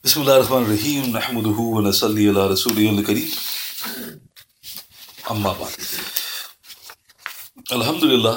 Bismillah ar-Rahman ar-Rahim. Nahmaduhu wa nasalli ala rasulihil kareem. Amma ba'd. Alhamdulillah.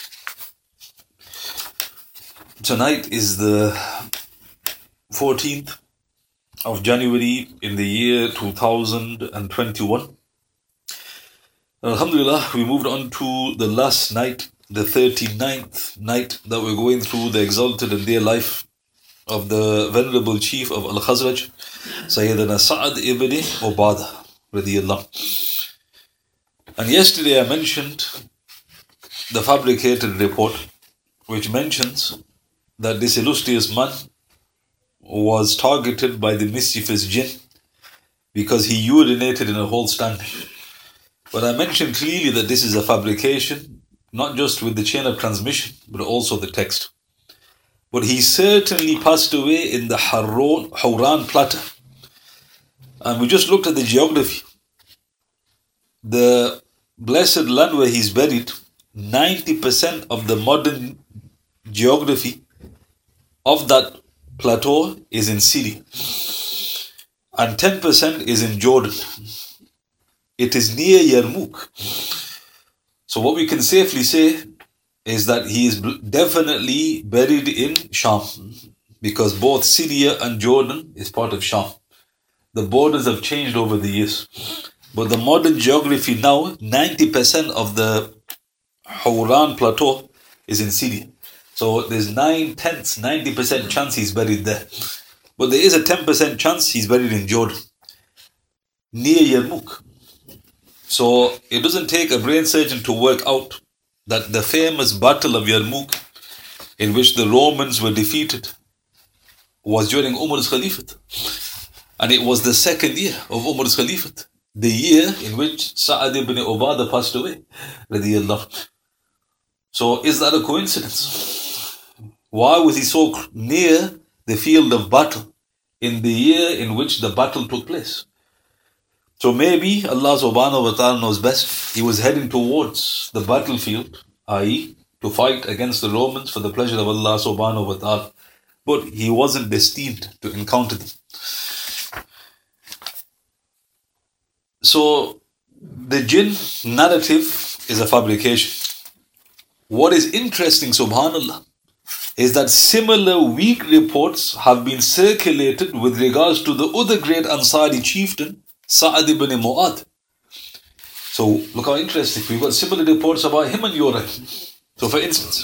Tonight is the 14th of January in the year 2021. Alhamdulillah, we moved on to the last night, the 39th night that we're going through the exalted and dear life of the venerable chief of Al-Khazraj, Sayyidina Sa'ad ibn Ubadah radiyallahu. And yesterday I mentioned the fabricated report which mentions that this illustrious man was targeted by the mischievous jinn because he urinated in a whole stand. But I mentioned clearly that this is a fabrication, not just with the chain of transmission, but also the text. But he certainly passed away in the Hawran plateau. And we just looked at the geography. The blessed land where he's buried, 90% of the modern geography of that plateau is in Syria. And 10% is in Jordan. It is near Yarmouk. So what we can safely say is that he is definitely buried in Sham, because both Syria and Jordan is part of Sham. The borders have changed over the years. But the modern geography now, 90% of the Hawran plateau is in Syria. So there's 90% chance he's buried there. But there is a 10% chance he's buried in Jordan, near Yarmouk. So it doesn't take a brain surgeon to work out that the famous battle of Yarmouk, in which the Romans were defeated, was during Umar's Caliphate. And it was the second year of Umar's Caliphate, the year in which Sa'ad ibn Ubadah passed away, radiyallahu. So is that a coincidence? Why was he so near the field of battle in the year in which the battle took place? So maybe Allah subhanahu wa ta'ala knows best. He was heading towards the battlefield, i.e. to fight against the Romans for the pleasure of Allah subhanahu wa ta'ala. But he wasn't destined to encounter them. So the jinn narrative is a fabrication. What is interesting, subhanallah, is that similar weak reports have been circulated with regards to the other great Ansari chieftain, Sa'ad ibn Mu'adh. So look how interesting. We've got similar reports about him and Yura. So for instance,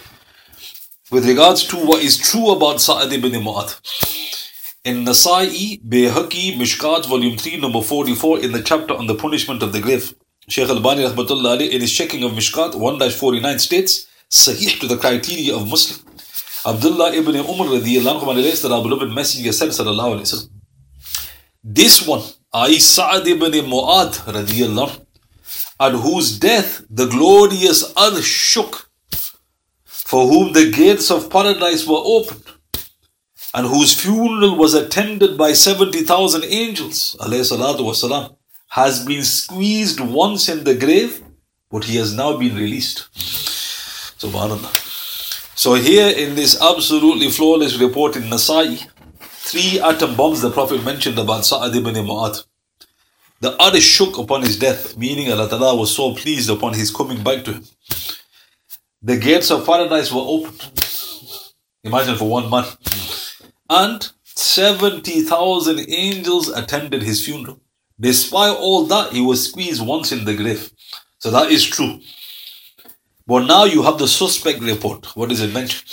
with regards to what is true about Sa'ad ibn Mu'adh, in Nasa'i, Bayhaqi, Mishkat, volume 3, number 44, in the chapter on the punishment of the grave, Shaykh Al-Bani rahmatullah alayhi, in his checking of Mishkat 1-49 states, Sahih to the criteria of Muslim. Abdullah ibn Umar radiyallahu anhu relates that our beloved Messenger said, sallallahu alayhi wa sallam, this one, i.e. Sa'ad ibn Mu'adh radiyallahu, at whose death the glorious earth shook, for whom the gates of paradise were opened, and whose funeral was attended by 70,000 angels, alayhi salatu wasalam, has been squeezed once in the grave, but he has now been released. Subhanallah. So here in this absolutely flawless report in Nasa'i, 3 atom bombs the Prophet mentioned about Sa'ad ibn Mu'adh. The earth shook upon his death, meaning Allah Ta'ala was so pleased upon his coming back to him. The gates of paradise were opened. Imagine for 1 month. And 70,000 angels attended his funeral. Despite all that, he was squeezed once in the grave. So that is true. But now you have the suspect report. What does it mention?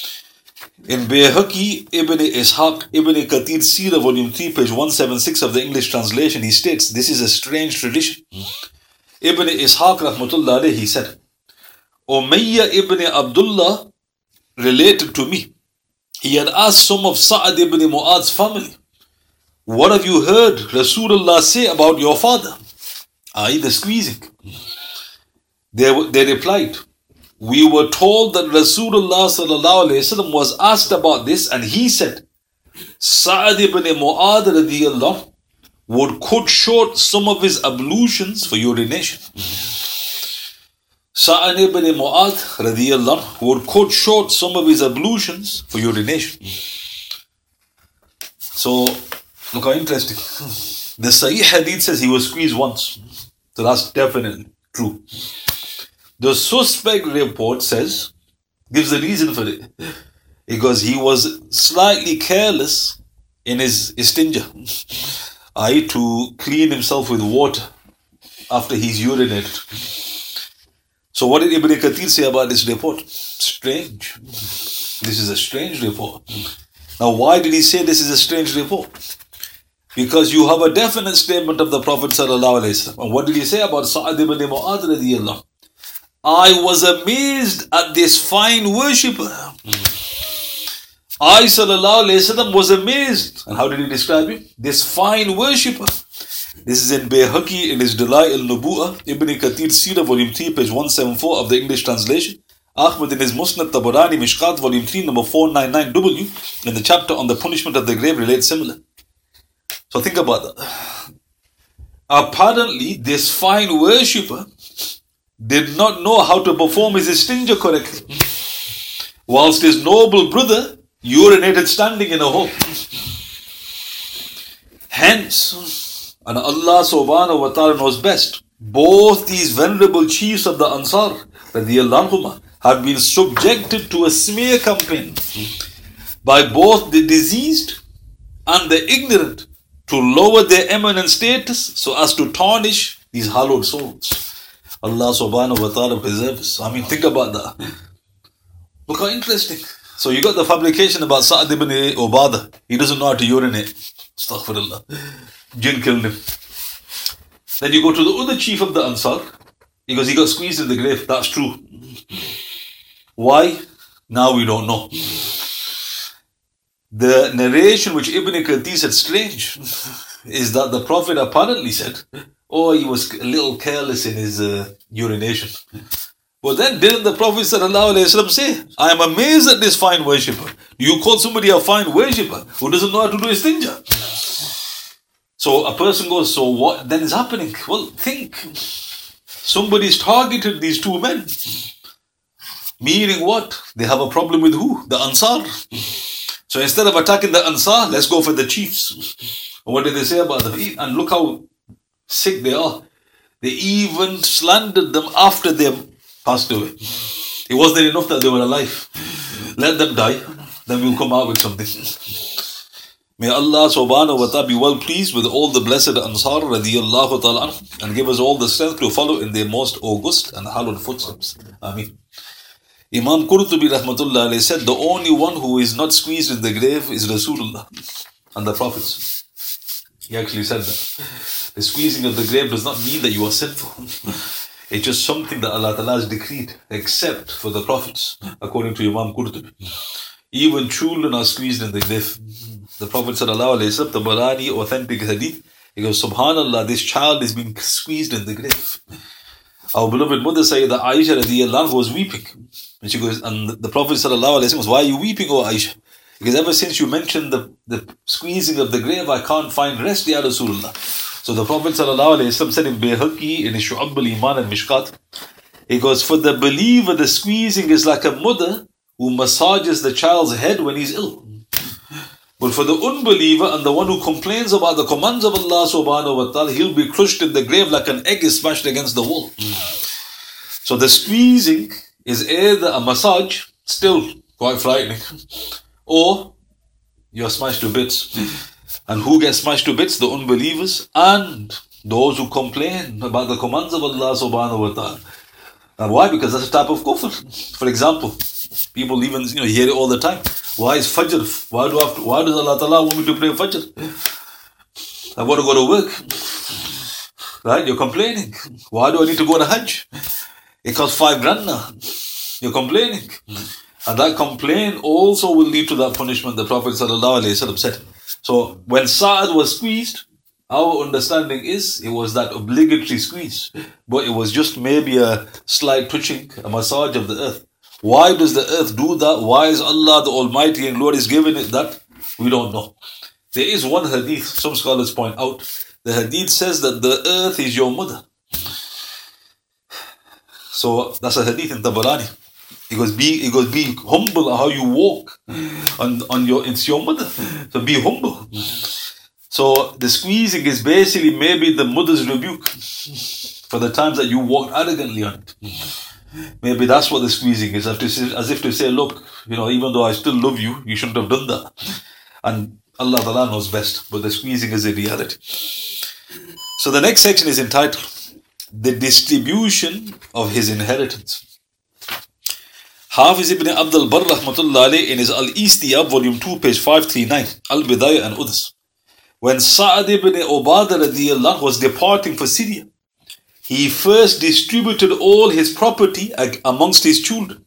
In Bayhaqi Ibn Ishaq Ibn Kathir Sirah volume 3 page 176 of the English translation, he states, this is a strange tradition. Ibn Ishaq rahmatullah alayhi, he said, Umayyah ibn Abdullah related to me. He had asked some of Sa'ad ibn Mu'adh's family, what have you heard Rasulullah say about your father? I.e. the squeezing. They replied, we were told that Rasulullah sallallahu alayhi wasallam was asked about this, and he said, Sa'ad ibn Mu'adh radiyallahu would cut short some of his ablutions for urination. Sa'ad ibn Mu'adh radiyallahu would cut short some of his ablutions for urination. So, look how interesting. The Sahih Hadith says he was squeezed once. So that's definitely true. The suspect report gives the reason for it. Because he was slightly careless in his istinja. To clean himself with water after he's urinated. So what did Ibn Kathir say about this report? Strange. This is a strange report. Now why did he say this is a strange report? Because you have a definite statement of the Prophet ﷺ. And what did he say about Sa'ad ibn Mu'adh radiyallahu? I was amazed at this fine worshipper. I ﷺ was amazed. And how did he describe him? This fine worshipper. This is in Bayhaqi in his Dalai al-Nubu'ah, Ibn Kathir Sirah, volume 3, page 174 of the English translation. Ahmad in his Musnad, Tabarani, Mishkat, volume 3, number 499W, in the chapter on the punishment of the grave relates similar. So think about that. Apparently, this fine worshipper did not know how to perform his istinja correctly, whilst his noble brother urinated standing in a hole. Hence, and Allah subhanahu wa ta'ala knows best, both these venerable chiefs of the Ansar radiyallahu anhum have been subjected to a smear campaign by both the diseased and the ignorant to lower their eminent status so as to tarnish these hallowed souls. Allah subhanahu wa ta'ala preserves. I mean, think about that. Look how interesting. So you got the fabrication about Sa'ad ibn Ubadah. He doesn't know how to urinate. Astaghfirullah. Jinn killed him. Then you go to the other chief of the Ansar, because he got squeezed in the grave. That's true. Why? Now we don't know. The narration which Ibn Kathir said strange is that the Prophet apparently said, he was a little careless in his urination. But then didn't the Prophet ﷺ say, I am amazed at this fine worshipper. You call somebody a fine worshipper who doesn't know how to do istinja? So a person goes, so what then is happening? Well, think. Somebody's targeted these two men. Meaning what? They have a problem with who? The Ansar. So instead of attacking the Ansar, let's go for the chiefs. And what did they say about them? And look how sick they are. They even slandered them after they passed away. It wasn't enough that they were alive. Let them die, then we'll come out with something. May Allah subhanahu wa ta'ala be well pleased with all the blessed Ansar radiyallahu ta'ala and give us all the strength to follow in their most august and hallowed footsteps. Ameen. Imam Qurtubi rahmatullah alayhi said, the only one who is not squeezed in the grave is Rasulullah and the Prophets. He actually said that. The squeezing of the grave does not mean that you are sinful. It's just something that Allah Ta'ala has decreed, except for the Prophets, according to Imam Qurtubi. Even children are squeezed in the grave. The Prophet sallallahu alayhi wa sallam, the Barani authentic hadith, he goes, Subhanallah, this child is being squeezed in the grave. Our beloved mother Sayyidah Aisha radiyallahu anha was weeping. And she goes, and the Prophet sallallahu alayhi wa sallam goes, why are you weeping, O Aisha? Because ever since you mentioned the squeezing of the grave, I can't find rest, Ya Rasulullah. So the Prophet ﷺ said in Bayhaqi, in his Shu'ab al-Iman and Mishkat, he goes, for the believer, the squeezing is like a mother who massages the child's head when he's ill. But for the unbeliever and the one who complains about the commands of Allah subhanahu wa ta'ala, he'll be crushed in the grave like an egg is smashed against the wall. So the squeezing is either a massage, still quite frightening, or you're smashed to bits. And who gets smashed to bits? The unbelievers and those who complain about the commands of Allah subhanahu wa ta'ala. And why? Because that's a type of kufr. For example, people even hear it all the time. Why is Fajr? Why does Allah Ta'ala want me to pray Fajr? I want to go to work. Right? You're complaining. Why do I need to go to Hajj? It costs $5,000 now. You're complaining. And that complaint also will lead to that punishment the Prophet ﷺ said. So when Sa'ad was squeezed, our understanding is it was that obligatory squeeze. But it was just maybe a slight touching, a massage of the earth. Why does the earth do that? Why is Allah the Almighty and Lord is giving it that? We don't know. There is one hadith, some scholars point out. The hadith says that the earth is your mother. So that's a hadith in Tabarani. It goes, be humble how you walk it's your mother. So be humble. So the squeezing is basically maybe the mother's rebuke for the times that you walked arrogantly on it. Maybe that's what the squeezing is, as if to say, look, even though I still love you, you shouldn't have done that. And Allah Ta'ala knows best, but the squeezing is a reality. So the next section is entitled, The Distribution of His Inheritance. Hafiz ibn Abdul Barr rahmatullah alayh in his Al-Istiyab, volume 2, page 539, Al-Bidayah and Udas. When Sa'ad ibn Ubadah radiyallahu anh was departing for Syria, he first distributed all his property amongst his children.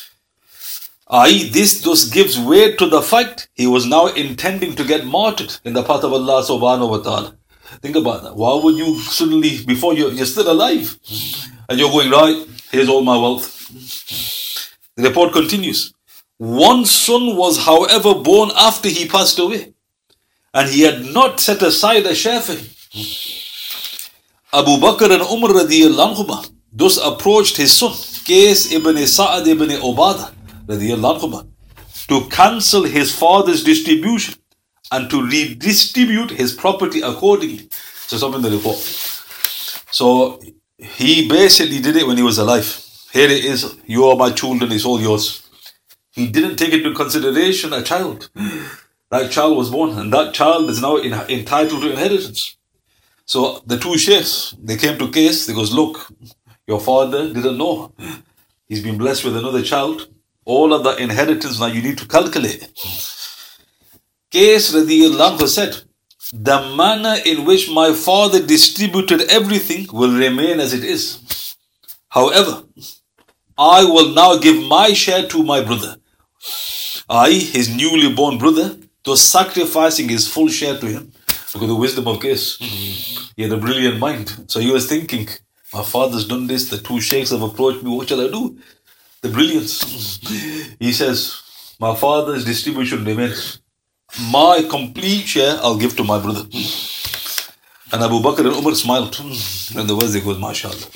I.e., this thus gives weight to the fact he was now intending to get martyred in the path of Allah subhanahu wa ta'ala. Think about that. Why would you suddenly, before you're still alive, and you're going, right, here's all my wealth. The report continues. One son was, however, born after he passed away, and he had not set aside a share for him. Abu Bakr and Umar radiyallahu anhuma thus approached his son, Qais ibn Sa'ad ibn Ubadah radiyallahu anhuma, to cancel his father's distribution and to redistribute his property accordingly. So something in the report. So he basically did it when he was alive. Here it is, you are my children, it's all yours. He didn't take into consideration a child. That child was born, and that child is now entitled to inheritance. So the two sheikhs, they came to Qais, they goes, look, your father didn't know. He's been blessed with another child. All of the inheritance now you need to calculate. Qais radiyallahu anhu said, the manner in which my father distributed everything will remain as it is. However, I will now give my share to my brother, i.e. his newly born brother, thus sacrificing his full share to him. Look at the wisdom of Qais. He had a brilliant mind. So he was thinking, my father's done this, the two sheikhs have approached me, what shall I do? The brilliance. He says, my father's distribution remains. My complete share I'll give to my brother. And Abu Bakr and Umar smiled. And the words they goes, mashallah.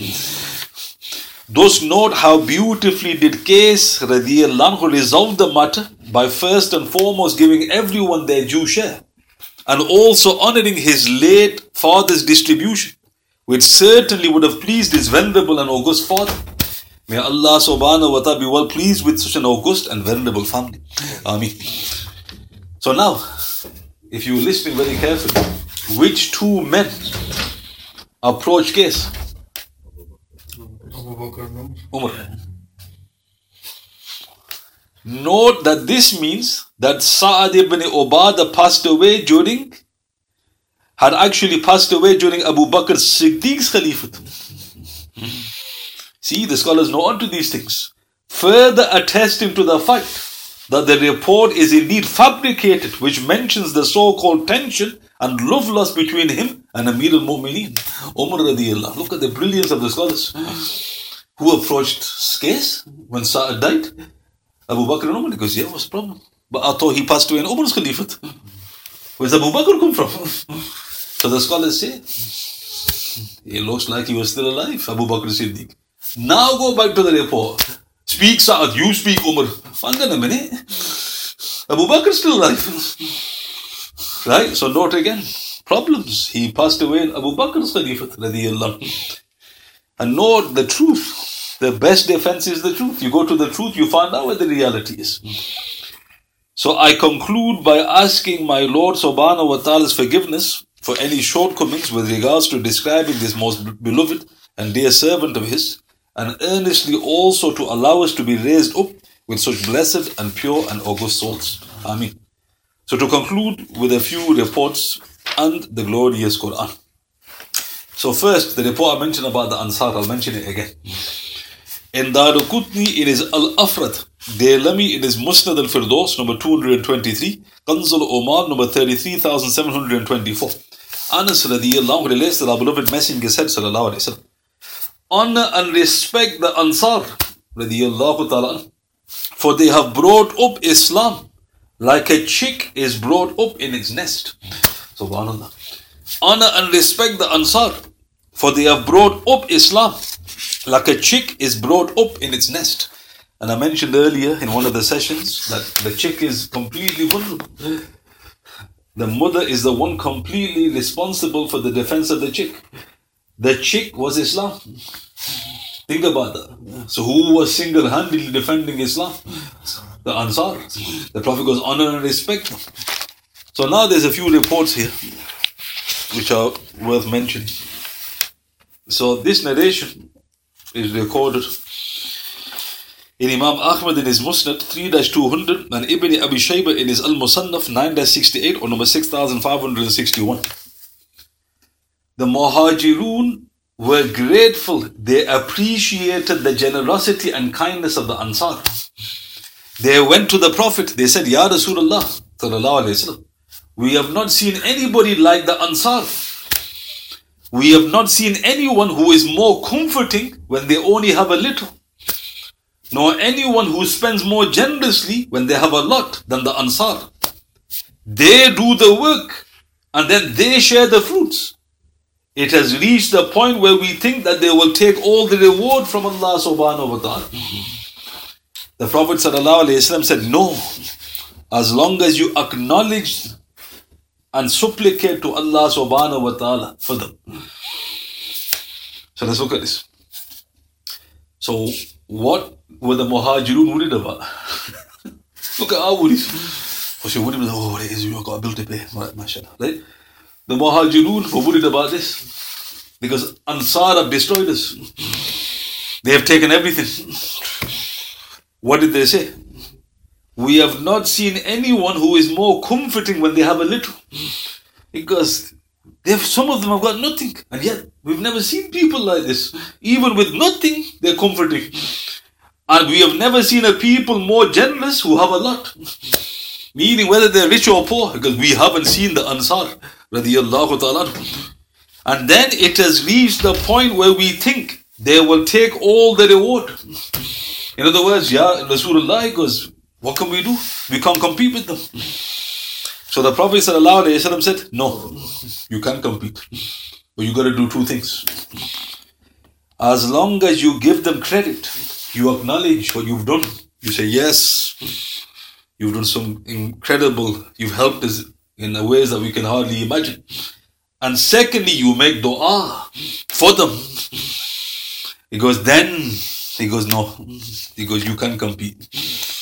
Thus note how beautifully did Qais radiyallahu anhu resolve the matter by first and foremost giving everyone their due share, and also honoring his late father's distribution, which certainly would have pleased his venerable and august father. May Allah subhanahu wa ta'ala be well pleased with such an august and venerable family. Ameen. So now, if you listen very carefully, which two men approached Qais? Umar. Note that this means that Sa'ad ibn Ubadah had actually passed away during Abu Bakr Siddiq's Khalifat. See, the scholars know onto these things, further attesting to the fact that the report is indeed fabricated, which mentions the so-called tension and love lost between him and Amir al-Mu'mineen, Umar radiyallahu. Look at the brilliance of the scholars. Who approached Qais when Sa'ad died? Abu Bakr and Umar. He goes, yeah, what's the problem? But I thought he passed away in Umar's Khalifat. Where's Abu Bakr come from? So the scholars say, it looks like he was still alive, Abu Bakr Siddiq. Now go back to the report. Speak Sa'ad, you speak Umar. Hang on a minute. Abu Bakr still alive. Right? So note again, problems. He passed away in Abu Bakr's Khalifat radiyallahu. And note the truth. The best defense is the truth. You go to the truth, you find out what the reality is. So I conclude by asking my Lord subhanahu wa ta'ala's forgiveness for any shortcomings with regards to describing this most beloved and dear servant of his, and earnestly also to allow us to be raised up with such blessed and pure and august souls. Ameen. So to conclude with a few reports and the glorious Quran. So first, the report I mentioned about the Ansar, I'll mention it again. In Daraqutni, it is Al-Afrad. Daylami, it is Musnad al-Firdaus, number 223. Kanz al-Umar, number 33,724. Anas radiyallahu relates that our beloved Messenger said, sallallahu alayhi wa sallam, honor and respect the Ansar, radiyallahu ta'ala, for they have brought up Islam like a chick is brought up in its nest. Subhanallah. Honor and respect the Ansar, for they have brought up Islam like a chick is brought up in its nest. And I mentioned earlier in one of the sessions that the chick is completely vulnerable. The mother is the one completely responsible for the defense of the chick. The chick was Islam. Think about that. So who was single-handedly defending Islam? The Ansar. The Prophet goes, honor and respect. So now there's a few reports here which are worth mentioning. So this narration is recorded in Imam Ahmad in his Musnad 3-200 and Ibn Abi Shayba in his Al-Musannaf 9-68 or number 6561. The Muhajirun were grateful. They appreciated the generosity and kindness of the Ansar. They went to the Prophet. They said, Ya Rasulullah sallallahu alayhi wasallam, we have not seen anybody like the Ansar. We have not seen anyone who is more comforting when they only have a little, nor anyone who spends more generously when they have a lot than the Ansar. They do the work and then they share the fruits. It has reached the point where we think that they will take all the reward from Allah subhanahu wa ta'ala. The Prophet sallallahu alayhi wasallam said, no, as long as you acknowledge and supplicate to Allah subhanahu wa ta'ala for them. So let's look at this. So what were the Muhajirun worried about? Look at our worries. What's your worry? Oh, what it is, you've got a bill to pay. Right, mashallah. Right? The Muhajirun were worried about this because Ansar have destroyed us. They have taken everything. What did they say? We have not seen anyone who is more comforting when they have a little. Because some of them have got nothing. And yet, we've never seen people like this. Even with nothing, they're comforting. And we have never seen a people more generous who have a lot. Meaning whether they're rich or poor. Because we haven't seen the Ansar. Radiyallahu ta'ala. And then it has reached the point where we think they will take all the reward. In other words, Rasulullah goes, what can we do? We can't compete with them. So the Prophet ﷺ said, no, you can't compete. But you got to do two things. As long as you give them credit, you acknowledge what you've done. You say, yes, you've done some incredible, you've helped us in ways that we can hardly imagine. And secondly, you make dua for them. He goes, no. He goes, you can't compete.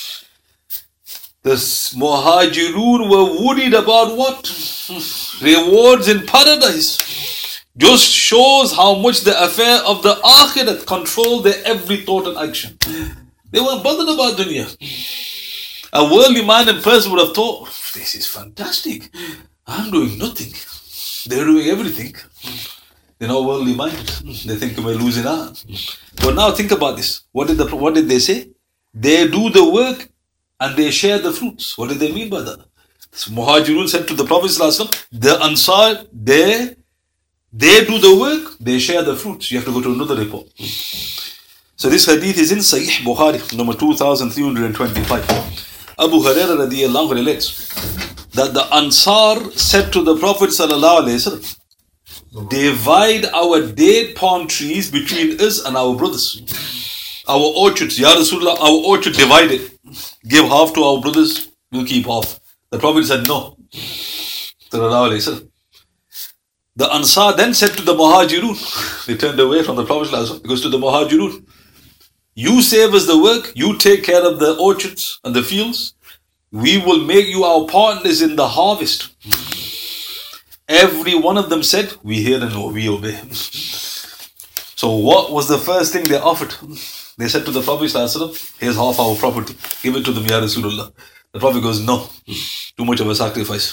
The Muhajirun were worried about what? Rewards in paradise. Just shows how much the affair of the Akhirat controlled their every thought and action. They weren't bothered about dunya. A worldly minded person would have thought, this is fantastic. I'm doing nothing. They're doing everything. They're not worldly minded. They think we're losing out. But now think about this. What did they say? They do the work and they share the fruits. What did they mean by that? So Muhajirun said to the Prophet ﷺ, the Ansar, they do the work, they share the fruits. You have to go to another report. So this hadith is in Sahih Bukhari, number 2325. Abu Hurairah radiyallahu anhu relates that the Ansar said to the Prophet sallallahu alaihi wasallam, divide our date palm trees between us and our brothers. Our orchards, Ya Rasulullah, our orchard divided. Give half to our brothers, we'll keep half. The Prophet said no. Sallallahu alaihi wasallam. The Ansar then said to the Muhajirun, they turned away from the Prophet sallallahu alaihi wasallam, because to the Muhajirun, you save us the work, you take care of the orchards and the fields, we will make you our partners in the harvest. Every one of them said, we hear and we obey. So what was the first thing they offered? They said to the Prophet ﷺ, here's half our property, give it to them, Ya Rasulullah. The Prophet goes, no, too much of a sacrifice.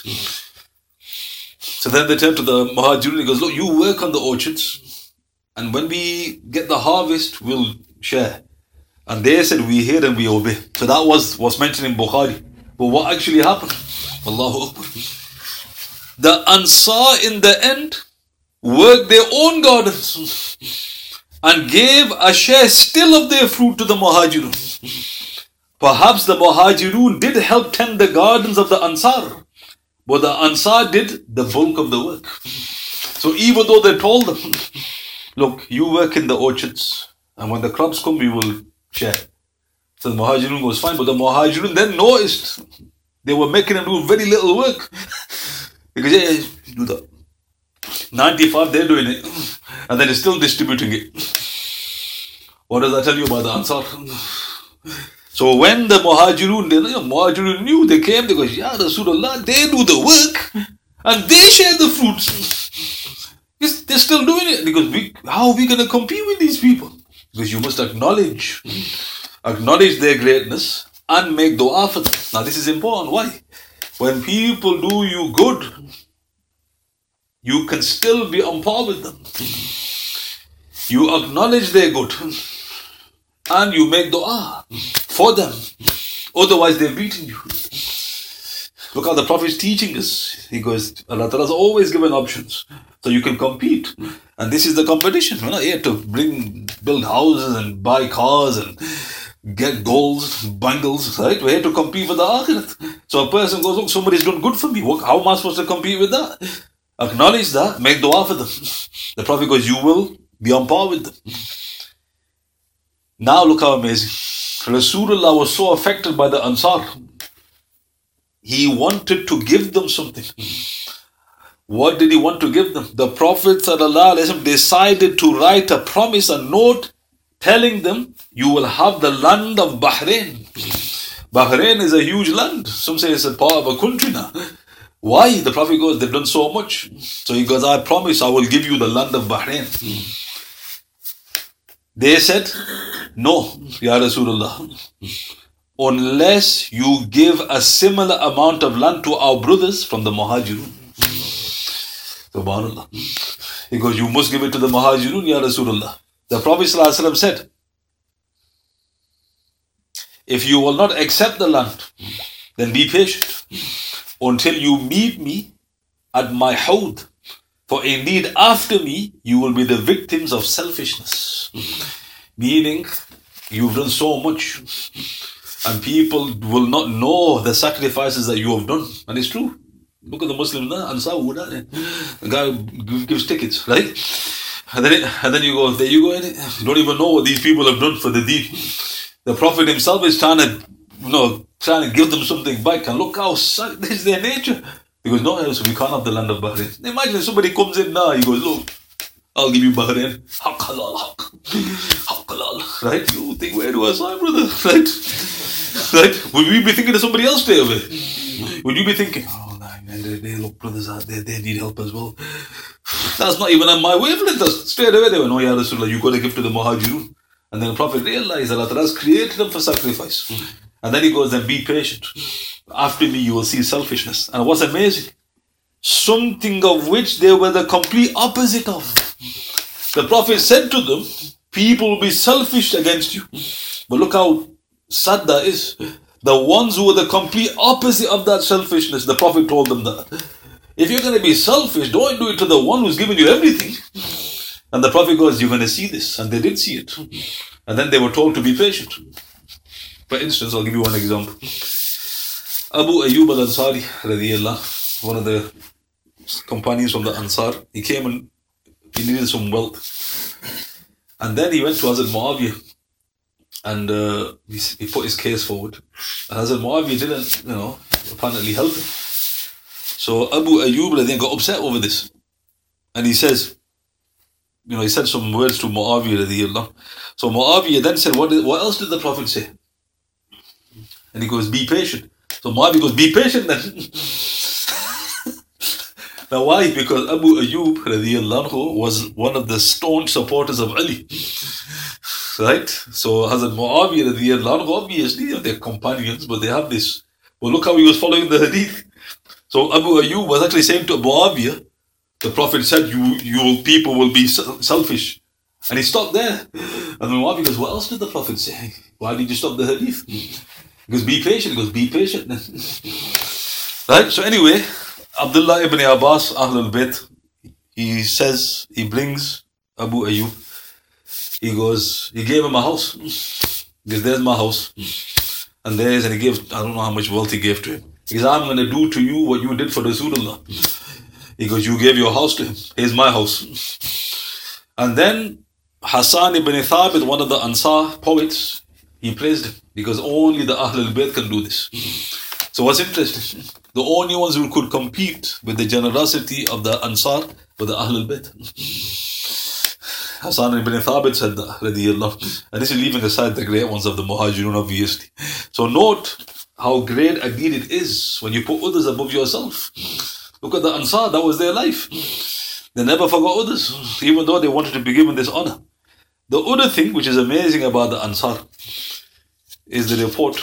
So then they turned to the Muhajirun, he goes, look, you work on the orchards, and when we get the harvest, we'll share. And they said, we hear and we obey. So that was mentioned in Bukhari. But what actually happened? Allahu Akbar. The Ansar in the end worked their own gardens and gave a share still of their fruit to the Muhajirun. Perhaps the Muhajirun did help tend the gardens of the Ansar, but the Ansar did the bulk of the work. So even though they told them, look, you work in the orchards, and when the crops come, we will share. So the Muhajirun was fine, but the Muhajirun then noticed they were making them do very little work. Because yeah, do that. 95, they're doing it. And then it's still distributing it. What does that tell you about the Ansar? So when the Muhajirun knew, they came, they go, Ya Rasulullah, they do the work and they share the fruits. They're still doing it. Because how are we going to compete with these people? Because you must acknowledge their greatness and make dua for them. Now this is important. Why? When people do you good, you can still be on par with them. You acknowledge their good and you make dua for them. Otherwise they've beaten you. Look how the Prophet is teaching us. He goes, Allah Ta'ala has always given options. So you can compete. And this is the competition. We're not here to build houses and buy cars and get golds, bangles, right? We're here to compete for the akhirat. So a person goes, look, somebody's done good for me. How am I supposed to compete with that? Acknowledge that, make dua for them. The Prophet goes, you will be on par with them. Now look how amazing. Rasulullah was so affected by the Ansar. He wanted to give them something. What did he want to give them? The Prophet ﷺ decided to write a promise, a note, telling them, you will have the land of Bahrain. Bahrain is a huge land. Some say it's a part of a country now. Why? The Prophet goes, they've done so much. So he goes, I promise I will give you the land of Bahrain. They said, no, Ya Rasulullah, unless you give a similar amount of land to our brothers from the Muhajirun. Subhanallah. He goes, you must give it to the Muhajirun, Ya Rasulullah. The Prophet ﷺ said, if you will not accept the land, then be patient until you meet me at my hawd. For indeed after me, you will be the victims of selfishness. Meaning, you've done so much and people will not know the sacrifices that you have done. And it's true. Look at the Muslims now, Ansar, the guy gives tickets, right? And then you go, there you go, you don't even know what these people have done for the deen. The Prophet himself is trying to give them something back, and look how this is their nature. He goes, no, else we can't have the land of Bahrain. Imagine if somebody comes in now, he goes, look, I'll give you Bahrain. Haq halal, haq halal. Right? You think, where do I sign, brother? Right? Would we be thinking of somebody else stay away? Would you be thinking, oh, man, they look, brothers out there, they need help as well. That's not even on my wavelength. Straight away they went, no, Ya Rasulullah, you got to give to the Muhajirun. And then the Prophet realized that Allah has created them for sacrifice. And then he goes, then be patient. After me, you will see selfishness. And what's amazing, something of which they were the complete opposite of. The Prophet said to them, people will be selfish against you. But look how sad that is. The ones who were the complete opposite of that selfishness, the Prophet told them that. If you're going to be selfish, don't do it to the one who's giving you everything. And the Prophet goes, you're going to see this. And they did see it. And then they were told to be patient. For instance, I'll give you one example. Abu Ayyub al-Ansari, radiyallahu, one of the companions from the Ansar, he came and he needed some wealth. And then he went to Hazrat Muawiyah and he put his case forward. And Hazrat Muawiyah didn't, apparently help him. So Abu Ayyub then got upset over this. And he says, he said some words to Muawiyah radiyallahu. So Muawiyah then said, what else did the Prophet say? And he goes, be patient. So Muawiyah goes, be patient then. Now why? Because Abu Ayyub radiyallahu was one of the staunch supporters of Ali. Right? So Hazrat Muawiyah radiyallahu, obviously they're companions, but they have this. Well, look how he was following the hadith. So Abu Ayyub was actually saying to Muawiyah, the Prophet said, you people will be selfish. And he stopped there. And then Muawiyah goes, what else did the Prophet say? Why did you stop the hadith? He goes, be patient. He goes, be patient. Right? So anyway, Abdullah ibn Abbas, Ahlul Bayt, he brings Abu Ayyub. He gave him a house. He goes, there's my house. And he gave, I don't know how much wealth he gave to him. He says, I'm going to do to you what you did for Rasulullah. He goes, you gave your house to him. Here's my house. And then Hassan ibn Thabit, one of the Ansar poets, he praised him because only the Ahlul Bayt can do this. So what's interesting? The only ones who could compete with the generosity of the Ansar were the Ahlul Bayt. Hassan ibn Thabit said that, radiyallahu. And this is leaving aside the great ones of the Muhajirun, obviously. So note how great a deed it is when you put others above yourself. Look at the Ansar, that was their life. They never forgot others, even though they wanted to be given this honor. The other thing which is amazing about the Ansar is the report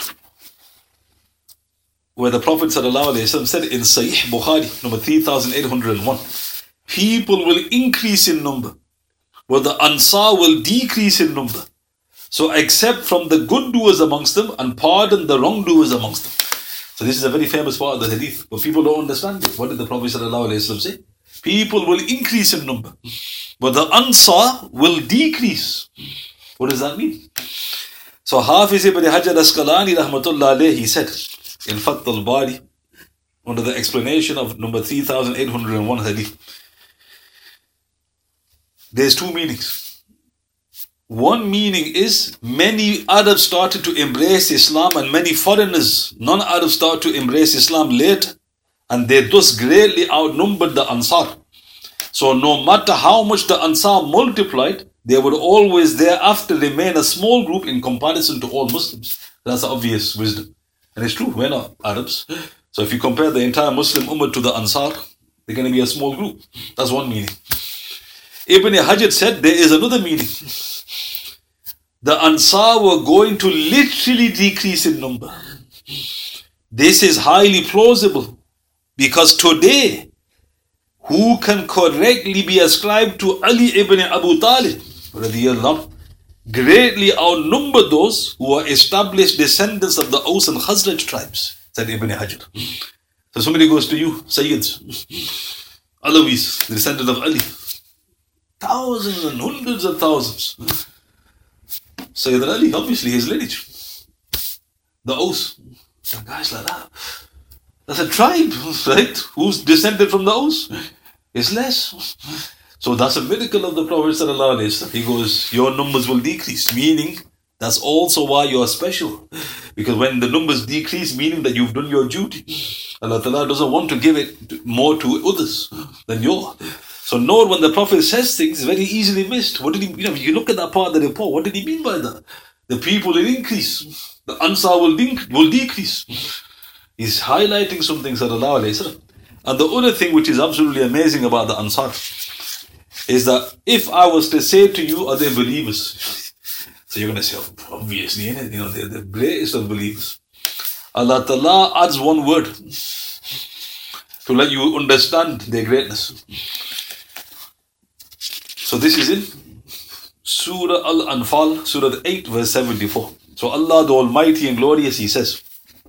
where the Prophet ﷺ said in Sahih Bukhari, number 3801, people will increase in number, but the Ansar will decrease in number. So accept from the good doers amongst them and pardon the wrongdoers amongst them. So this is a very famous part of the hadith, but people don't understand it. What did the Prophet ﷺ say? People will increase in number, but the Ansar will decrease. What does that mean? So Hafiz ibn Hajar Asqalani rahmatullah alayhi, he said in Fath al-Bari, under the explanation of number 3801 hadith, there's two meanings. One meaning is many Arabs started to embrace Islam and many foreigners, non-Arabs, started to embrace Islam later, and they thus greatly outnumbered the Ansar. So no matter how much the Ansar multiplied, they would always thereafter remain a small group in comparison to all Muslims. That's the obvious wisdom. And it's true, we're not Arabs. So if you compare the entire Muslim Ummah to the Ansar, they're going to be a small group. That's one meaning. Ibn Hajar said there is another meaning. The Ansar were going to literally decrease in number. This is highly plausible because today, who can correctly be ascribed to Ali ibn Abu Talib, radiyallahu, greatly outnumber those who are established descendants of the Aus and Khazraj tribes, said Ibn Hajar. So somebody goes to you, Sayyids, Alawis, the descendant of Ali, thousands and hundreds of thousands. Sayyid Ali, obviously his lineage. The Aus, guys like that. That's a tribe, right? Who's descended from the Aus? It's less. So that's a miracle of the Prophet ﷺ. He goes, your numbers will decrease, meaning that's also why you're special. Because when the numbers decrease, meaning that you've done your duty. Allah Ta'ala doesn't want to give it more to others than yours. So note when the Prophet says things, it's very easily missed. What did he, you look at that part of the report, what did he mean by that? The people will increase. The Ansar will decrease. He's highlighting something, sallallahu alayhi wa sallam. And the other thing which is absolutely amazing about the Ansar is that if I was to say to you, are they believers? So you're going to say, obviously, they're the greatest of believers. Allah Ta'ala adds one word to let you understand their greatness. So this is in Surah Al-Anfal, Surah 8, verse 74. So Allah the Almighty and Glorious, He says,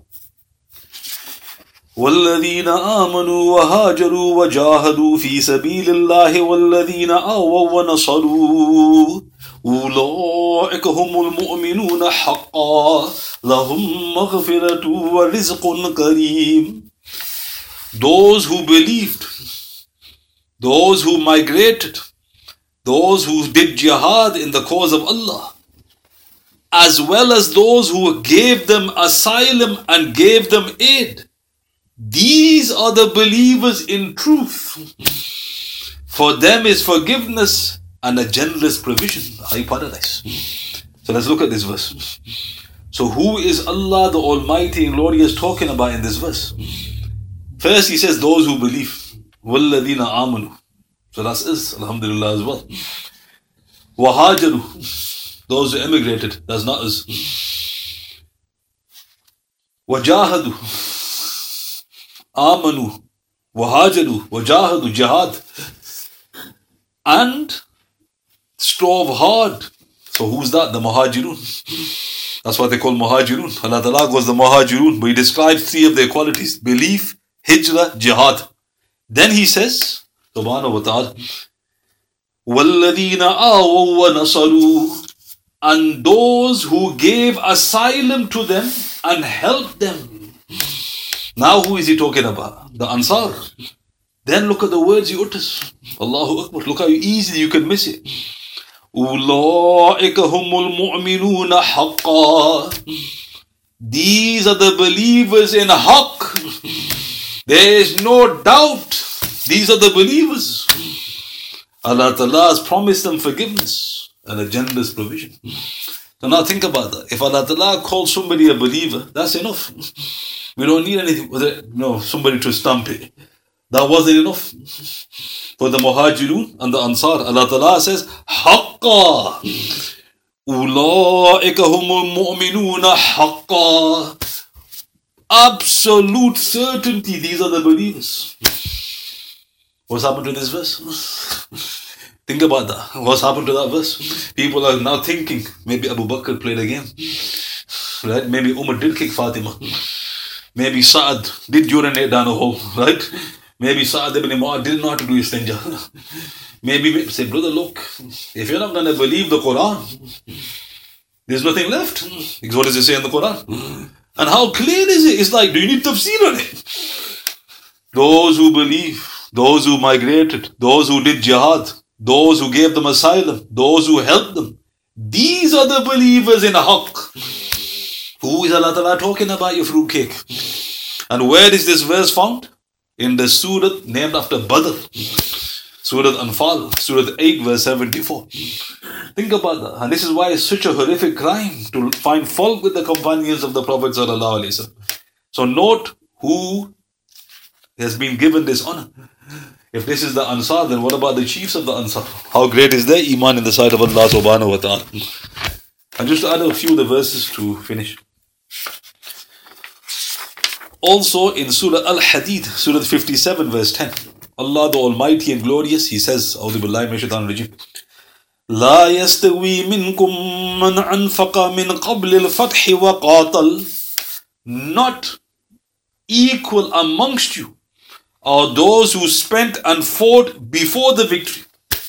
وَالَّذِينَ آمَنُوا وَهَاجَرُوا وَجَاهَدُوا فِي سَبِيلِ اللَّهِ وَالَّذِينَ آوَوا وَنَصَرُوا أُولَٰئِكَ هُمُ الْمُؤْمِنُونَ حَقًّا لَهُمْ مَغْفِرَةٌ وَرِزْقٌ كَرِيمٌ. Those who believed, those who migrated, those who did jihad in the cause of Allah, as well as those who gave them asylum and gave them aid, these are the believers in truth. For them is forgiveness and a generous provision, high paradise. So let's look at this verse. So who is Allah the Almighty and Glorious talking about in this verse? First He says those who believe. وَالَّذِينَ آمَنُوا. So that's us, alhamdulillah, as well. وَهَاجَرُوا. Those who emigrated, that's not us. وَجَاهَدُوا. Amanu, wahajadu, wajahadu, jihad, and strove hard. So who's that? The Muhajirun. That's what they call Muhajirun. Allah Ta'ala was the Muhajirun, but He describes three of their qualities: belief, hijrah, jihad. Then He says, Subhanahu wa Ta'ala, وَالَّذِينَ آوَوا وَنَصَرُوا, and those who gave asylum to them and helped them. Now who is He talking about? The Ansar. Then look at the words He utters. Allahu Akbar. Look how easily you can miss it. أُولَٰئِكَ هُمُ الْمُؤْمِنُونَ حَقًّا. These are the believers in haqq. There is no doubt these are the believers. Allah Ta'ala has promised them forgiveness and a generous provision. So now think about that. If Allah Ta'ala calls somebody a believer, that's enough. We don't need anything, somebody to stamp it. That wasn't enough. For the Muhajirun and the Ansar, Allah Ta'ala says, Haqqa. Ula'ika humul mu'minuna haqqa. Absolute certainty, these are the believers. What's happened to this verse? Think about that. What's happened to that verse? People are now thinking, maybe Abu Bakr played a game. Right? Maybe Umar did kick Fatima. Maybe Sa'ad did urinate down a hole. Right? Maybe Sa'ad ibn Mu'adh didn't know how to do istinja. Maybe say, brother, look, if you're not going to believe the Quran, there's nothing left. Because what does it say in the Quran? And how clear is it? It's like, do you need tafsir on it? Those who believe, those who migrated, those who did jihad, those who gave them asylum, those who helped them, these are the believers in Haqq. Who is Allah Ta'ala talking about, your fruitcake? And where is this verse found? In the surah named after Badr. Surah Anfal, Surah 8 verse 74. Think about that. And this is why it's such a horrific crime to find fault with the companions of the Prophet Sallallahu Alaihi Wasallam. So note who has been given this honor. If this is the Ansar, then what about the chiefs of the Ansar? How great is their iman in the sight of Allah Subhanahu wa Ta'ala? And just to add a few of the verses to finish. Also in Surah Al-Hadid, Surah 57 verse 10, Allah the Almighty and Glorious, He says, A'udhu billahi minash shaitanir rajim, لا يستوي منكم من أنفق من قبل الفتح وقاتل. Not equal amongst you are those who spent and fought before the victory.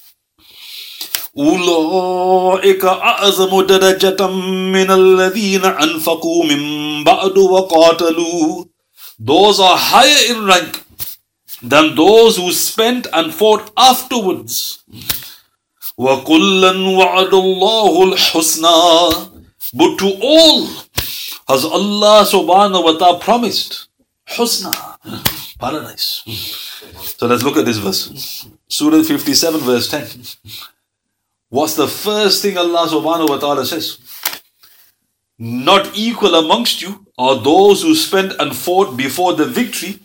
أولئك أعظم درجة من الذين أنفقوا من بعد وقاتلوا. Those are higher in rank than those who spent and fought afterwards. وَكُلًّا وَعَدَ اللَّهُ الْحُسْنَى. But to all has Allah subhanahu wa ta'ala promised Husna, paradise. So let's look at this verse. Surah 57 verse 10. What's the first thing Allah subhanahu wa ta'ala says? Not equal amongst you are those who spent and fought before the victory.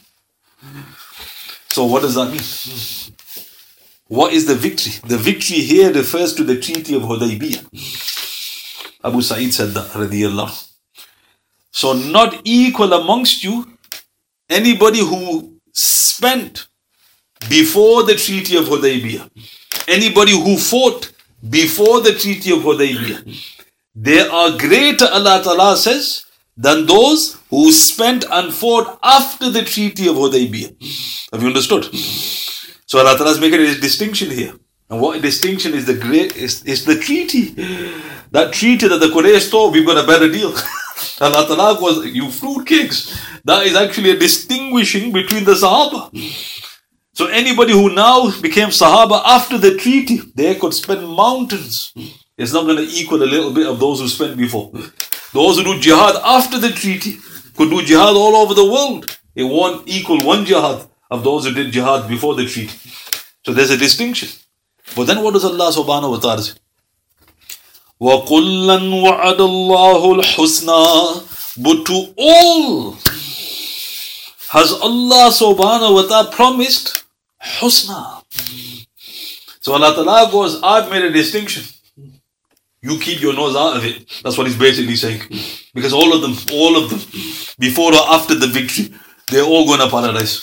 So what does that mean? What is the victory? The victory here refers to the Treaty of Hudaybiyah. Abu Sa'id said that, radiyallahu. So not equal amongst you, anybody who spent before the Treaty of Hudaybiyah, anybody who fought before the Treaty of Hudaybiyah, they are greater, Allah Ta'ala says, than those who spent and fought after the Treaty of Hudaybiyah. Have you understood? So Allah Ta'ala is making a distinction here. And what distinction is is the treaty. That treaty that the Quraysh thought, we've got a better deal. Allah Ta'ala was, you fruitcakes. That is actually a distinguishing between the Sahaba. So anybody who now became Sahaba after the treaty, they could spend mountains. It's not going to equal a little bit of those who spent before. Those who do jihad after the treaty could do jihad all over the world. It won't equal one jihad of those who did jihad before the treaty. So there's a distinction. But then what does Allah subhanahu wa ta'ala say? وَقُلًّا وَعَدَ اللَّهُ الْحُسْنَى. But to all has Allah subhanahu wa ta'ala promised Husna. So Allah Ta'ala goes, I've made a distinction. You keep your nose out of it. That's what he's basically saying. Because all of them, before or after the victory, they're all going to paradise.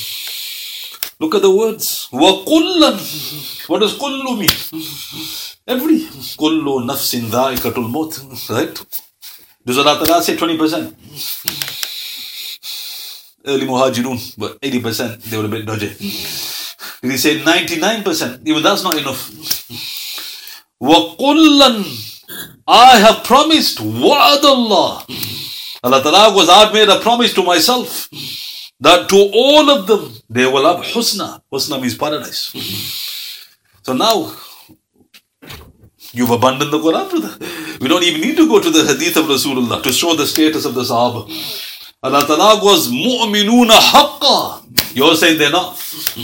Look at the words. وَقُلًّا. What does kullu mean? Every. Kullu nafsin dha'iqatul maut. Right? Does Allah Ta'ala say 20%? Early Muhajirun, but 80%, they were a bit dodgy. Did he say 99%? Even that's not enough. وَقُلًّا. I have promised وَعَدَ اللَّهِ. Allah Ta'ala was, I've made a promise to myself that to all of them, they will have Husna. Husna means paradise. So now, you've abandoned the Quran, brother. We don't even need to go to the Hadith of Rasulullah to show the status of the Sahaba. Allah Ta'ala goes, mu'minuna haqqa. You're saying they're not.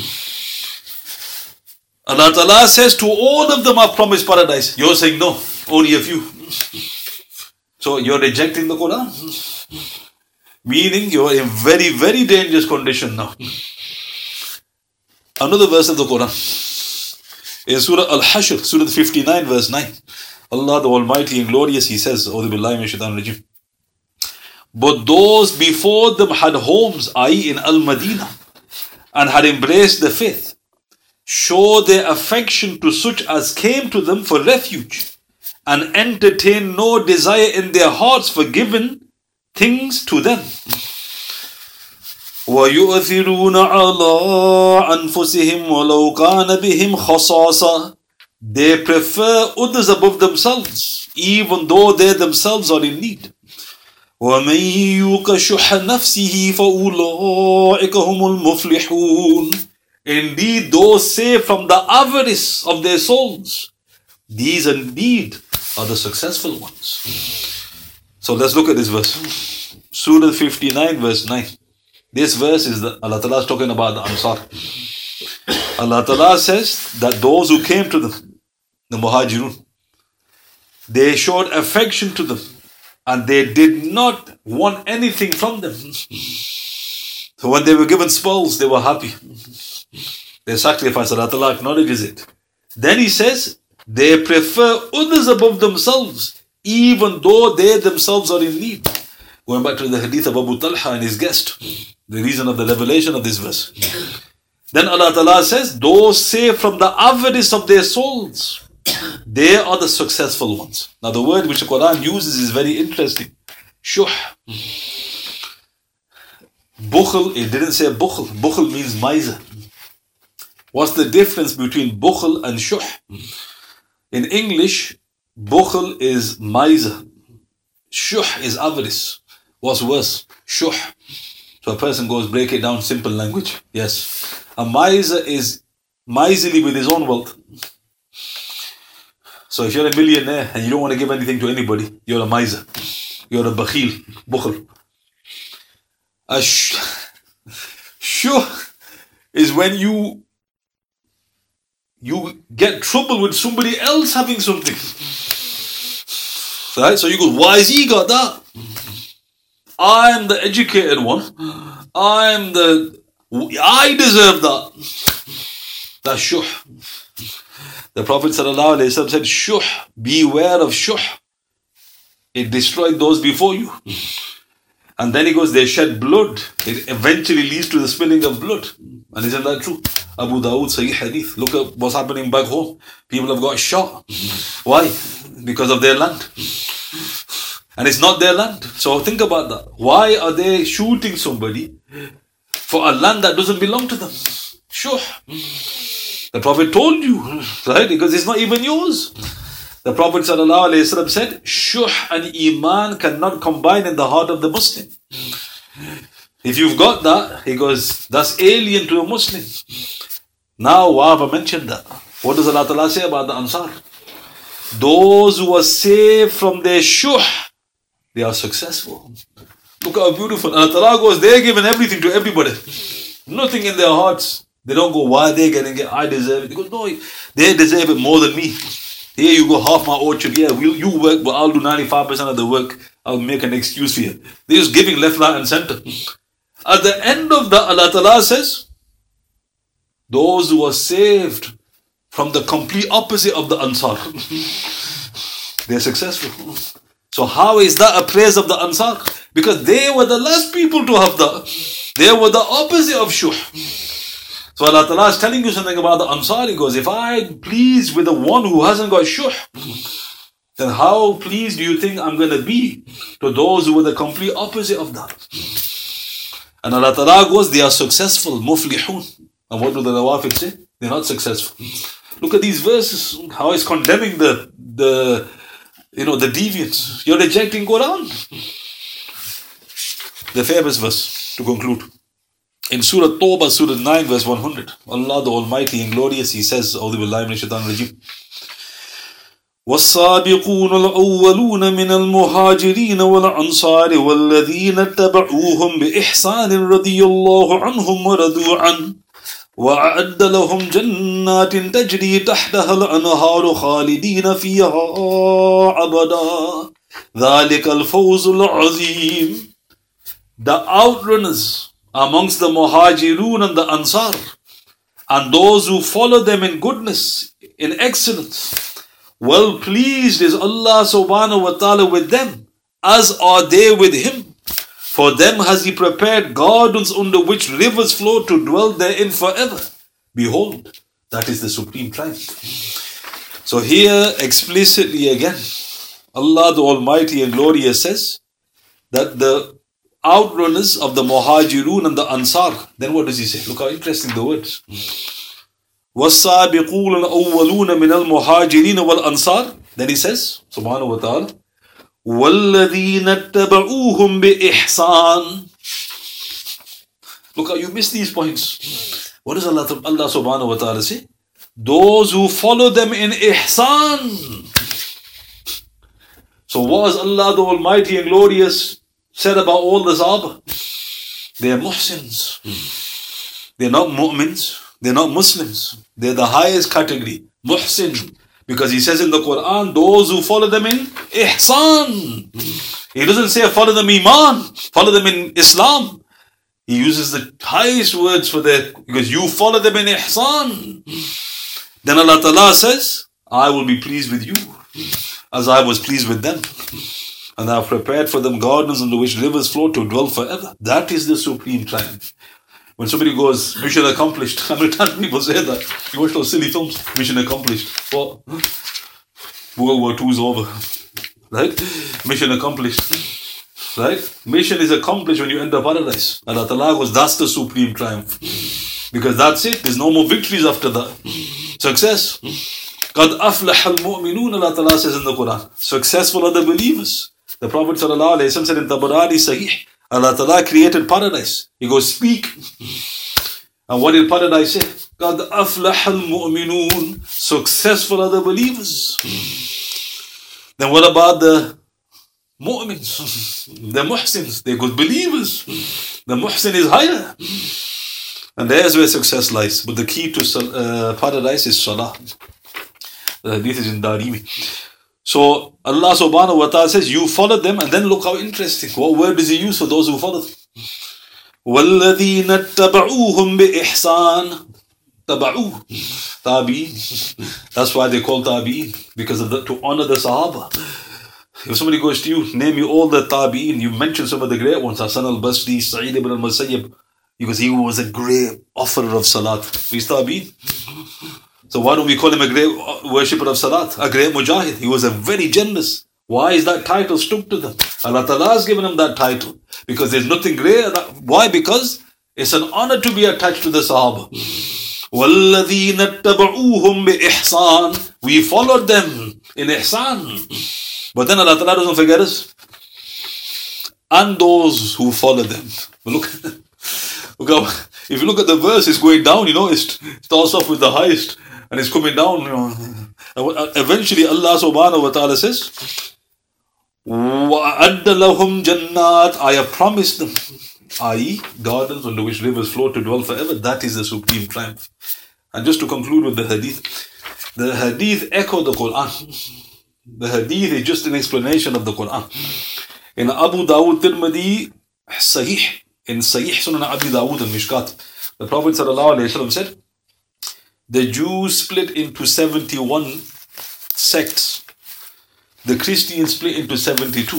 Allah Ta'ala says to all of them are promised paradise. You're saying no, only a few. So you're rejecting the Quran. Meaning you're in very, very dangerous condition now. Another verse of the Quran in Surah Al-Hashr, Surah 59, verse 9. Allah the Almighty and Glorious, He says, A'udhu billahi minash shaitanir rajim. But those before them had homes, i.e. in Al-Madinah, and had embraced the faith, show their affection to such as came to them for refuge, and entertain no desire in their hearts for given things to them. وَيُؤْثِرُونَ عَلَىٰ أَنفُسِهِمْ وَلَوْ كَانَ بِهِمْ خَصَاصَةٌ. They prefer others above themselves, even though they themselves are in need. وَمَنْ يُوقَ شُحَّ نَفْسِهِ فَأُولَٰئِكَ هُمُ الْمُفْلِحُونَ. Indeed, those saved from the avarice of their souls, these indeed are the successful ones. So let's look at this verse. Surah 59, verse 9. This verse is Allah Ta'ala is talking about the Ansar. Allah Ta'ala says that those who came to them, the Muhajirun, they showed affection to them and they did not want anything from them. So when they were given spoils, they were happy. They sacrificed. Allah Ta'ala acknowledges it. Then He says, they prefer others above themselves, even though they themselves are in need. Going back to the hadith of Abu Talha and his guest, the reason of the revelation of this verse. Then Allah Ta'ala says, those saved from the avarice of their souls, they are the successful ones. Now the word which the Quran uses is very interesting. Shuh. Bukhl, it didn't say bukhl. Bukhl means miser. What's the difference between bukhl and shuh? In English, bukhl is miser. Shuh is avarice. What's worse? Shuh. So a person goes, break it down, simple language. Yes. A miser is miserly with his own wealth. So if you're a millionaire and you don't want to give anything to anybody, you're a miser. You're a bakhil, bukhl. A shuh is when you get trouble with somebody else having something. Right? So you go, why has he got that? I'm the educated one. I deserve that. That's shuh. The Prophet ﷺ said, shuh, beware of shuh. It destroyed those before you. And then he goes, they shed blood. It eventually leads to the spilling of blood. And isn't that true? Abu Dawood, Sahih Hadith. Look at what's happening back home. People have got shot. Why? Because of their land. And it's not their land. So think about that. Why are they shooting somebody for a land that doesn't belong to them? Sure. The Prophet told you, right? Because it's not even yours. The Prophet ﷺ said, Shuh and Iman cannot combine in the heart of the Muslim. If you've got that, he goes, that's alien to a Muslim. Now, why have I mentioned that? What does Allah Ta'ala say about the Ansar? Those who are saved from their shuh, they are successful. Look how beautiful. Allah Ta'ala goes, they're giving everything to everybody. Nothing in their hearts. They don't go, why are they getting it? I deserve it. They go, no, they deserve it more than me. Here you go, half my orchard. Yeah, you work, but I'll do 95% of the work. I'll make an excuse for you. They're just giving left, right, and center. At the end of that, Allah Ta'ala says, those who are saved from the complete opposite of the Ansar, they're successful. So how is that a praise of the Ansar? Because they were the last people to have that. They were the opposite of shuh. So Allah Ta'ala is telling you something about the Ansar. He goes, if I'm pleased with the one who hasn't got shuh, then how pleased do you think I'm going to be to those who were the complete opposite of that? And Allah Ta'ala goes, they are successful, muflihun. And what do the Nawafid say? They're not successful. Look at these verses, how it's condemning the deviants. You're rejecting Quran. The famous verse to conclude. In Surah Tawbah, Surah 9, verse 100. Allah the Almighty and Glorious, He says, A'udhu billahi minash shaitanir rajim. والسابقون الأولون من المهاجرين والأنصار والذين اتبعوهم بإحسان رضي الله عنهم ورضوا عنه وأعد لهم جنات تجري تحتها الأنهار خالدين فيها أبدا ذلك الفوز العظيم. The outrunners amongst the Muhajirun and the Ansar, and those who follow them in goodness, in excellence, well pleased is Allah subhanahu wa ta'ala with them, as are they with Him. For them has He prepared gardens under which rivers flow to dwell therein forever. Behold, that is the supreme triumph. So here explicitly again, Allah the Almighty and Glorious says that the outrunners of the Muhajirun and the Ansar, then what does He say? Look how interesting the words. وَالسَّابِقُونَ الْأَوَّلُونَ مِنَ الْمُهَاجِرِينَ وَالْأَنصَارِ. Then He says, subhanahu wa ta'ala, وَالَّذِينَ اتَّبَعُوهُمْ بِإِحْسَانٍ. Look how you miss these points. What does Allah subhanahu wa ta'ala say? Those who follow them in ihsan. So what has Allah the Almighty and Glorious said about all the Sahaba? They are muhsins. They are not mu'mins. They are not Muslims. They are the highest category. Muhsin. Because He says in the Quran, those who follow them in ihsan. He doesn't say follow them iman, follow them in Islam. He uses the highest words for that, because you follow them in ihsan. Then Allah Ta'ala says, I will be pleased with you as I was pleased with them. And I have prepared for them gardens under which rivers flow to dwell forever. That is the supreme triumph. When somebody goes, mission accomplished, how many times people say that? You watch those silly films, mission accomplished. What? World War II is over. Right? Mission accomplished. Right? Mission is accomplished when you enter paradise. Allah Ta'ala goes, that's the supreme triumph. Because that's it. There's no more victories after that. Success. قَدْ أَفْلَحَ الْمُؤْمِنُونَ, Allah Ta'ala says in the Quran. Successful are the believers. The Prophet ﷺ said in Tabarani Sahih, Allah Ta'ala created paradise. He goes, speak. And what did paradise say? قَدْ أَفْلَحَ الْمُؤْمِنُونَ. Successful are the believers. Then what about the mu'mins? The muhsins. They're good believers. The muhsin is higher. And there's where success lies. But the key to paradise is salah. The hadith is in Darimi. So Allah subhanahu wa ta'ala says, you follow them, and then look how interesting. What word does He use for those who follow them? وَالَّذِينَ اتَّبَعُوهُمْ بِإِحْسَانٍ. Taba'u. Tabi'in. That's why they call Tabi'in. Because of to honor the Sahaba. If somebody goes to you, name you all the Tabi'in, you mention some of the great ones, Hasan al-Basri, Sa'id ibn al-Musayyib, because he was a great offerer of Salat. He's Tabi'in. So why don't we call him a great worshipper of Salat? A great Mujahid. He was a very generous. Why is that title stuck to them? Allah Ta'ala has given him that title. Because there's nothing great. Why? Because it's an honor to be attached to the Sahaba. وَالَّذِينَ اتَّبَعُوهُمْ بِإِحْسَانٍ. We followed them in ihsan. But then Allah Ta'ala doesn't forget us. And those who follow them. Look how, if you look at the verse, it's going down, it starts off with the highest. And it's coming down, Eventually Allah subhanahu wa ta'ala says, وَأَعَدَّ لَهُمْ جَنَّاتٍ. I have promised them, i.e. gardens under which rivers flow to dwell forever. That is the supreme triumph. And just to conclude with the hadith echo the Quran. The hadith is just an explanation of the Quran. In Abu Dawud Tirmidhi Sahih, in Sahih Sunan Abi Dawud and Mishkat, the Prophet ﷺ said, the Jews split into 71 sects. The Christians split into 72.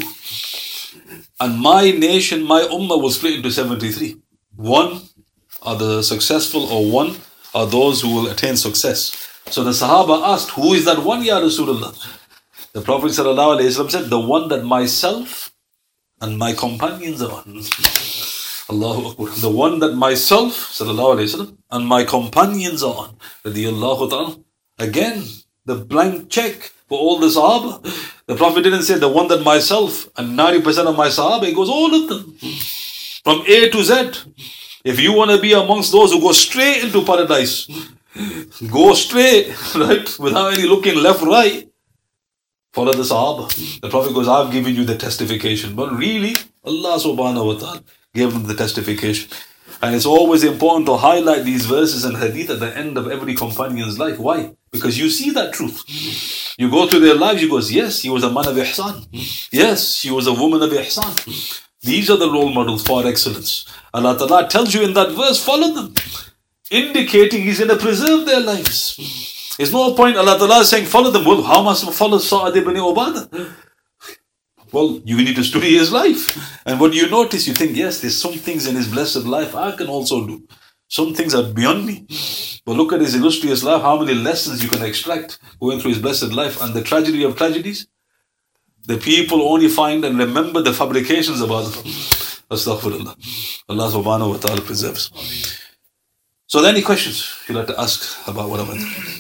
And my nation, my ummah will split into 73. One are the successful, or one are those who will attain success. So the Sahaba asked, who is that one, Ya Rasulullah? The Prophet ﷺ said, the one that myself and my companions are on. Allahu Akbar. The one that myself, sallallahu alayhi wasallam, and my companions are on. Radiyallahu ta'ala. Again, the blank check for all the Sahaba. The Prophet didn't say the one that myself and 90% of my Sahaba. It goes all of them. From A to Z. If you want to be amongst those who go straight into paradise, go straight, right? Without any looking left, right. Follow the Sahaba. The Prophet goes, I've given you the testification. But really, Allah subhanahu wa ta'ala gave them the testification. And it's always important to highlight these verses and hadith at the end of every companion's life. Why? Because you see that truth. You go through their lives, you go, yes, he was a man of ihsan. Yes, she was a woman of ihsan. These are the role models for excellence. Allah Ta'ala tells you in that verse, follow them. Indicating He's going to preserve their lives. There's no point Allah Ta'ala is saying, follow them. Well, how must I follow Sa'ad ibn Ubadah? Well, you need to study his life. And what you notice, you think, yes, there's some things in his blessed life I can also do. Some things are beyond me. But look at his illustrious life, how many lessons you can extract going through his blessed life. And the tragedy of tragedies, the people only find and remember the fabrications about them. Astaghfirullah. Allah subhanahu wa ta'ala preserves. So are there any questions you'd like to ask about what I went through?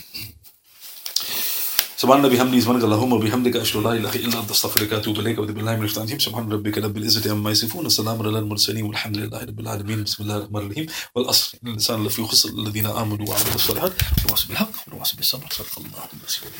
سبحان الله بحمده سبحانك اللهم وبحمدك أشهد أن لا إله إلا أنت أستغفرك وأتوب إليك وأعوذ بالله من الشيطان الرجيم سبحان ربك رب العزة عما يصفون السلام على المرسلين والحمد لله رب العالمين بسم الله الرحمن الرحيم والعصر إن الإنسان لفي خسر الذين آمنوا وعملوا الصالحات وتواصوا بالحق وتواصوا بالصبر صدق الله العظيم.